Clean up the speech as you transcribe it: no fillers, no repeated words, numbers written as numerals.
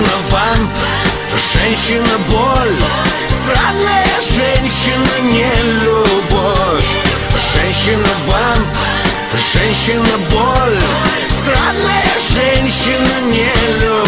женщина-вамп, женщина-боль, странная женщина, не любовь. Женщина-вамп, женщина-боль, странная женщина, не любовь.